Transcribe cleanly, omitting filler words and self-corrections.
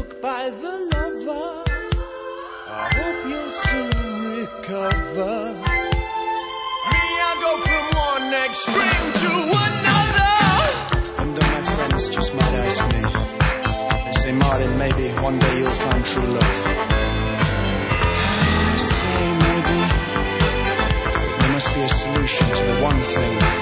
overlooked by the lover. I hope you'll soon recover. Me, I go from one extreme to another. And then my friends just might ask me, they say, Martin, maybe one day you'll find true love. I say maybe there must be a solution to the one thing